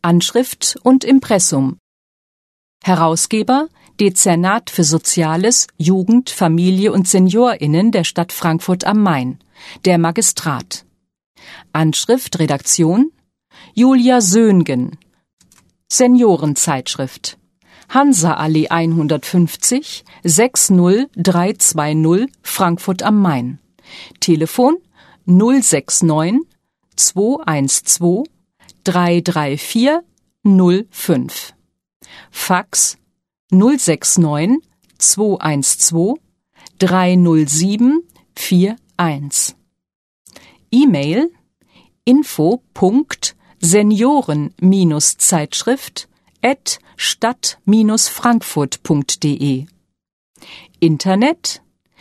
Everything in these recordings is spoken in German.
Anschrift und Impressum. Herausgeber Dezernat für Soziales, Jugend, Familie und SeniorInnen der Stadt Frankfurt am Main, der Magistrat. Anschrift, Redaktion Julia Söhngen. Seniorenzeitschrift Hansa-Allee 150 60320 Frankfurt am Main. Telefon 069 212 334 05. Fax 069 212 307 41. E-Mail info.senioren-zeitschrift@stadt-frankfurt.de. Internet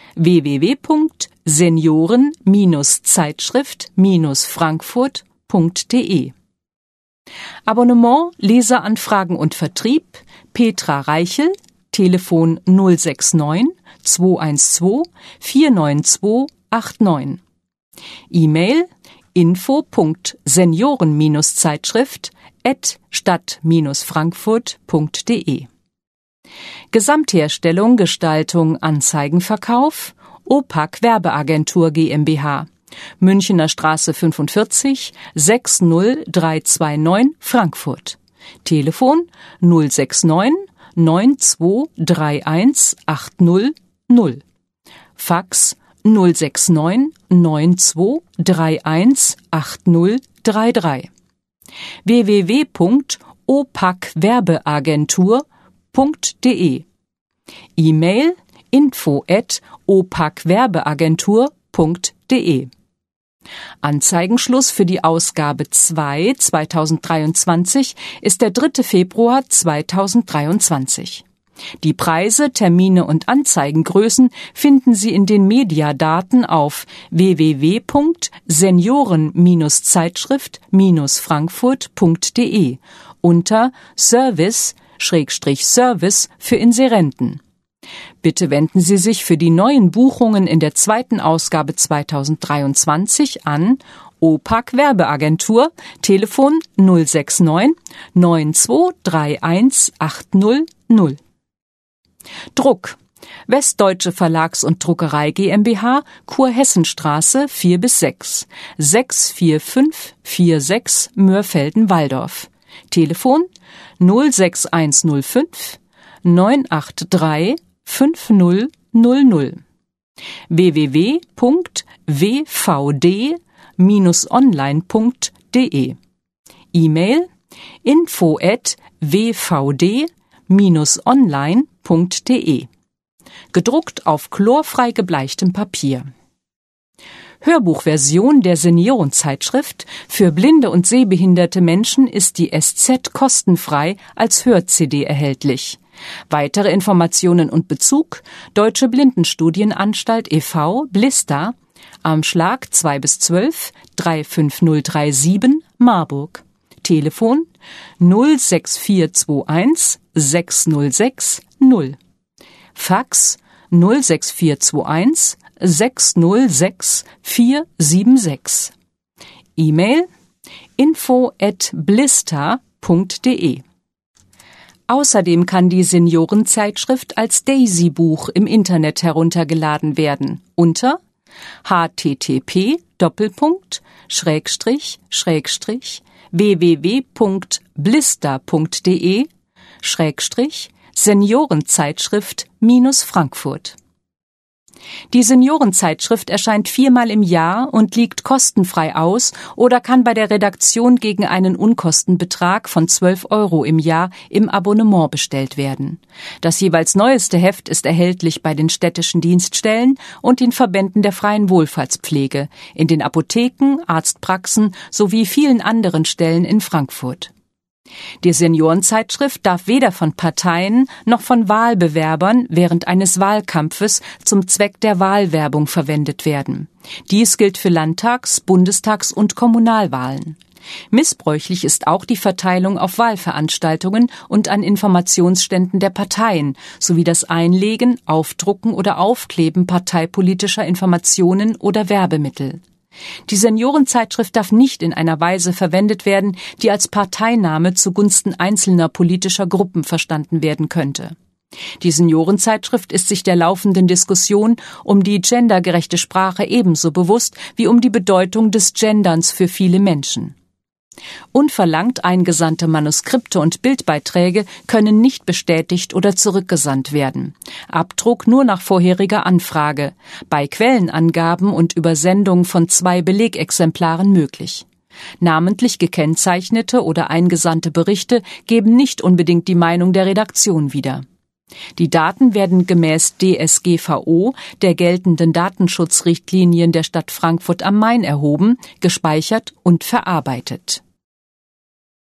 www.senioren-zeitschrift-frankfurt.de. Abonnement, Leseranfragen und Vertrieb Petra Reichel, Telefon 069 212 49289. E-Mail info.senioren-zeitschrift@stadt-frankfurt.de. Gesamtherstellung, Gestaltung, Anzeigenverkauf OPAC Werbeagentur GmbH, Münchener Straße 45 60329 Frankfurt. Telefon 069 9231 800. Fax 069 9231 8033. www.opacwerbeagentur.de. E-Mail info@opacwerbeagentur.de. Anzeigenschluss für die Ausgabe 2 2023 ist der 3. Februar 2023. Die Preise, Termine und Anzeigengrößen finden Sie in den Mediadaten auf www.senioren-zeitschrift-frankfurt.de unter Service für Inserenten. Bitte wenden Sie sich für die neuen Buchungen in der 2. Ausgabe 2023 an OPAC Werbeagentur, Telefon 069 9231 800. Druck Westdeutsche Verlags- und Druckerei GmbH, Kurhessenstraße 4-6, 64546 Mörfelden-Walldorf. Telefon 06105 983 5000. www.wvd-online.de. E-Mail info@wvd-online.de. Gedruckt auf chlorfrei gebleichtem Papier. Hörbuchversion der Seniorenzeitschrift für blinde und sehbehinderte Menschen ist die SZ kostenfrei als Hör-CD erhältlich. Weitere Informationen und Bezug Deutsche Blindenstudienanstalt e.V. Blista am Schlag 2-12 35037 Marburg. Telefon 06421 606 0. Fax 06421 606 476. E-Mail info@blista.de. Außerdem kann die Seniorenzeitschrift als Daisy-Buch im Internet heruntergeladen werden unter http://www.blista.de/Seniorenzeitschrift-Frankfurt. Die Seniorenzeitschrift erscheint 4-mal im Jahr und liegt kostenfrei aus oder kann bei der Redaktion gegen einen Unkostenbetrag von 12 € im Jahr im Abonnement bestellt werden. Das jeweils neueste Heft ist erhältlich bei den städtischen Dienststellen und den Verbänden der freien Wohlfahrtspflege, in den Apotheken, Arztpraxen sowie vielen anderen Stellen in Frankfurt. Die Seniorenzeitschrift darf weder von Parteien noch von Wahlbewerbern während eines Wahlkampfes zum Zweck der Wahlwerbung verwendet werden. Dies gilt für Landtags-, Bundestags- und Kommunalwahlen. Missbräuchlich ist auch die Verteilung auf Wahlveranstaltungen und an Informationsständen der Parteien sowie das Einlegen, Aufdrucken oder Aufkleben parteipolitischer Informationen oder Werbemittel. Die Seniorenzeitschrift darf nicht in einer Weise verwendet werden, die als Parteinahme zugunsten einzelner politischer Gruppen verstanden werden könnte. Die Seniorenzeitschrift ist sich der laufenden Diskussion um die gendergerechte Sprache ebenso bewusst wie um die Bedeutung des Genderns für viele Menschen. Unverlangt eingesandte Manuskripte und Bildbeiträge können nicht bestätigt oder zurückgesandt werden. Abdruck nur nach vorheriger Anfrage, bei Quellenangaben und Übersendung von 2 Belegexemplaren möglich. Namentlich gekennzeichnete oder eingesandte Berichte geben nicht unbedingt die Meinung der Redaktion wieder. Die Daten werden gemäß DSGVO, der geltenden Datenschutzrichtlinien der Stadt Frankfurt am Main, erhoben, gespeichert und verarbeitet.